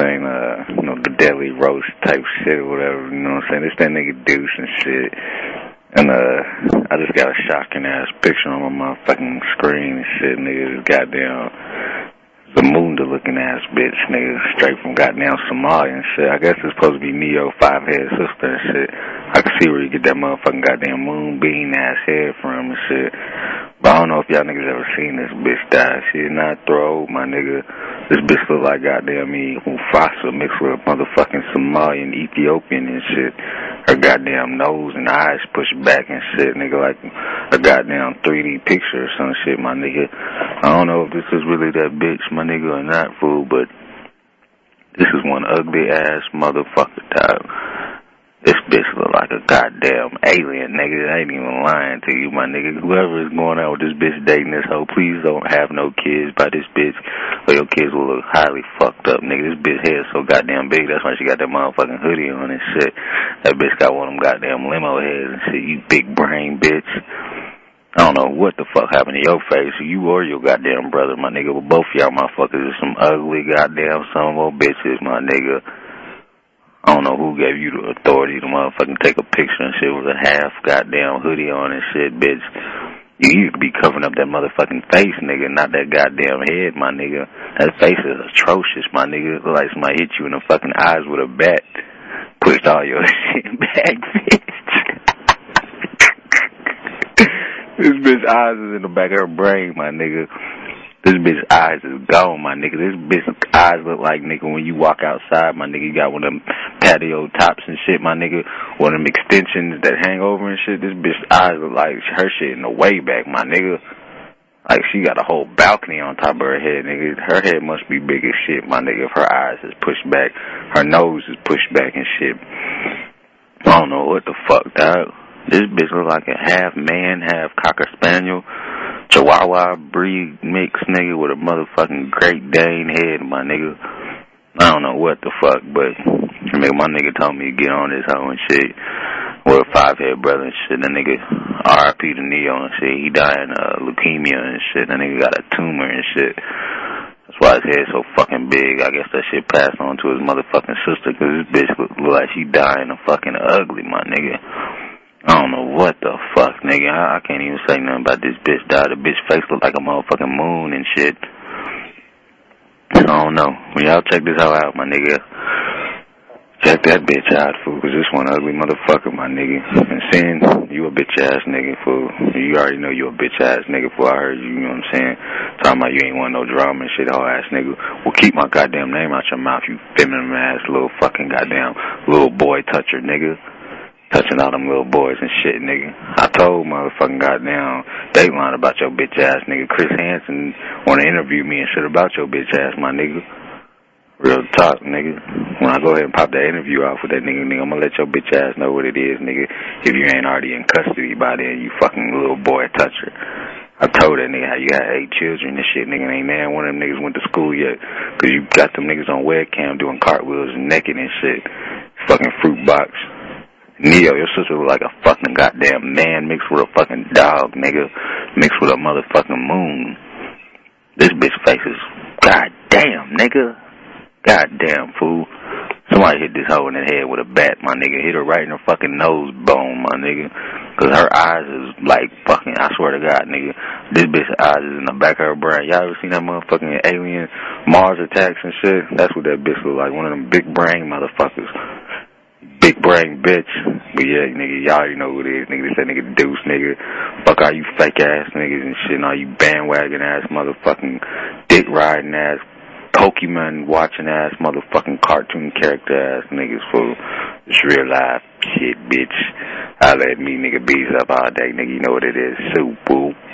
ain't, the deli roast type shit or whatever, you know what I'm saying? It's that nigga Deuce and shit. And, I just got a shocking ass picture on my motherfucking screen and shit, nigga. This goddamn Zamunda looking ass bitch, nigga. Straight from goddamn Somalia and shit. I guess it's supposed to be Neo 5-head sister and shit. I can see where you get that motherfucking goddamn moonbeam ass head from and shit. But I don't know if y'all niggas ever seen this bitch die. She did not throw, my nigga. This bitch look like goddamn Mufasa mixed with a motherfucking Somalian, Ethiopian and shit. Her goddamn nose and eyes pushed back and shit, nigga, like a goddamn 3D picture or some shit, my nigga. I don't know if this is really that bitch, my nigga, or not, fool, but this is one ugly ass motherfucker, dog. This bitch look like a goddamn alien, nigga. I ain't even lying to you, my nigga. Whoever is going out with this bitch dating this hoe, please don't have no kids by this bitch, or your kids will look highly fucked up, nigga. This bitch head so goddamn big, that's why she got that motherfucking hoodie on and shit. That bitch got one of them goddamn limo heads and shit, you big brain bitch. I don't know what the fuck happened to your face, you or your goddamn brother, my nigga, but both y'all motherfuckers are some ugly goddamn son of a bitches, my nigga. I don't know who gave you the authority to motherfucking take a picture and shit with a half goddamn hoodie on and shit, bitch. You could be covering up that motherfucking face, nigga, not that goddamn head, my nigga. That face is atrocious, my nigga. It look like somebody hit you in the fucking eyes with a bat. Pushed all your shit back, bitch. This bitch eyes is in the back of her brain, my nigga. This bitch eyes is gone, my nigga. This bitch eyes look like, nigga, when you walk outside, my nigga, you got one of them patio tops and shit, my nigga. One of them extensions that hang over and shit. This bitch eyes look like her shit in the way back, my nigga. Like she got a whole balcony on top of her head, nigga. Her head must be big as shit, my nigga, if her eyes is pushed back. Her nose is pushed back and shit. I don't know what the fuck, dog. This bitch look like a half man, half Cocker Spaniel, Chihuahua breed mix, nigga, with a motherfucking Great Dane head, my nigga. I don't know what the fuck, but my nigga told me to get on this hoe and shit. With a 5-head brother and shit. That nigga R.I.P. to Neo and shit. He died of leukemia and shit. That nigga got a tumor and shit. That's why his head's so fucking big. I guess that shit passed on to his motherfucking sister, because this bitch look like she dying of fucking ugly, my nigga. I don't know what the fuck, nigga. I can't even say nothing about this bitch died. The bitch face look like a motherfucking moon and shit. I don't know. When y'all check this out, my nigga, check that bitch out, fool, because this one ugly motherfucker, my nigga. And seeing you a bitch-ass nigga, fool. You already know you a bitch-ass nigga, fool. I heard you, you know what I'm saying? Talking about you ain't want no drama and shit, whole-ass nigga. Well, keep my goddamn name out your mouth, you feminine-ass little fucking goddamn little boy toucher, nigga. Touching all them little boys and shit, nigga. I told motherfucking goddamn Dateline about your bitch ass, nigga. Chris Hansen want to interview me and shit about your bitch ass, my nigga. Real talk, nigga. When I go ahead and pop that interview off with that nigga, I'm gonna let your bitch ass know what it is, nigga. If you ain't already in custody by then, you fucking little boy toucher. I told that nigga how you got 8 children and shit, nigga. Ain't now one of them niggas went to school yet, because you got them niggas on webcam doing cartwheels and naked and shit. Fucking fruit box. Neo, your sister look like a fucking goddamn man mixed with a fucking dog, nigga. Mixed with a motherfucking moon. This bitch face is goddamn, nigga. Goddamn, fool. Somebody hit this hoe in the head with a bat, my nigga. Hit her right in her fucking nose bone, my nigga. Because her eyes is like fucking, I swear to God, nigga. This bitch's eyes is in the back of her brain. Y'all ever seen that motherfucking alien Mars attacks and shit? That's what that bitch look like. One of them big brain motherfuckers. Big brain bitch. But yeah, nigga, y'all already know who it is, nigga. This that nigga Deuce, nigga. Fuck all you fake ass niggas and shit, and all you bandwagon ass motherfucking dick riding ass, Pokemon watching ass motherfucking cartoon character ass niggas, fool. It's real life shit, bitch. Holla at me, nigga. Bees up all day, nigga. You know what it is. Soup, fool.